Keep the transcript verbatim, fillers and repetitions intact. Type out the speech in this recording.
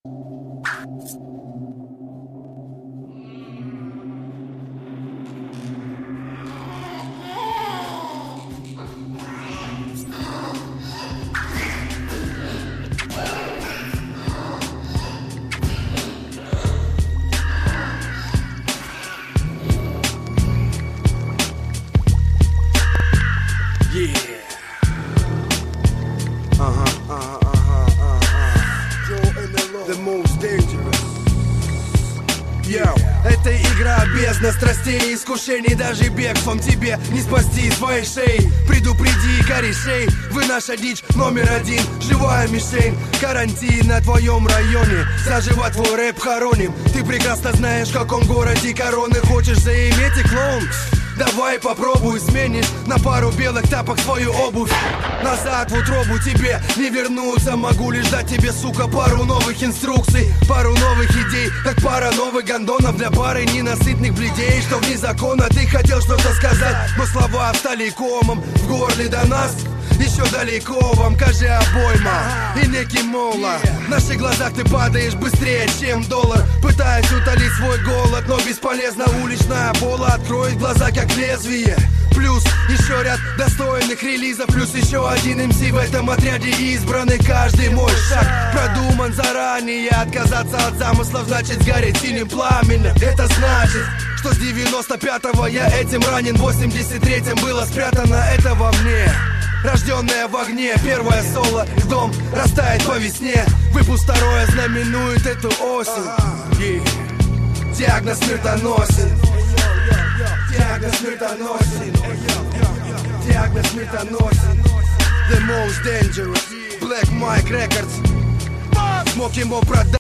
Yeah. Uh-huh, uh-huh, uh-huh, uh-huh. The most dangerous. Yo, это игра бездна страстей, искушений, даже бегством тебе не спасти своей шеи. Предупреди корешей, вы наша дичь номер один, живая мишень. Карантин на твоем районе, заживо твой рэп хороним. Ты прекрасно знаешь, в каком городе короны хочешь заиметь, и клоун. Давай попробуй, сменишь на пару белых тапок свою обувь. Назад в утробу тебе не вернуться. Могу лишь дать тебе, сука, пару новых инструкций, пару новых идей, как пара новых гондонов для пары ненасытных бледей. Что вне закона ты хотел что-то сказать, но слова стали комом в горле до нас. Еще далеко вам, кажи обойма и некий мола. В наших глазах ты падаешь быстрее, чем доллар. Пытаясь утолить свой голод, но бесполезно. Уличная пола откроет глаза, как лезвие. Плюс еще ряд достойных релизов, плюс еще один эм си в этом отряде избранный. Каждый мой шаг продуман заранее. Отказаться от замыслов значит сгореть синим пламенем. Это значит, что с девяносто пятого я этим ранен, в восемьдесят третьем было спрятано это во мне. Рожденная в огне, первое соло, дом растает по весне. Выпуск второе знаменует эту осень. Yeah. Диагноз смертоносен. Диагноз смертоносен. Диагноз смертоносен. The most dangerous. Black Mike Records. Смог ему продать.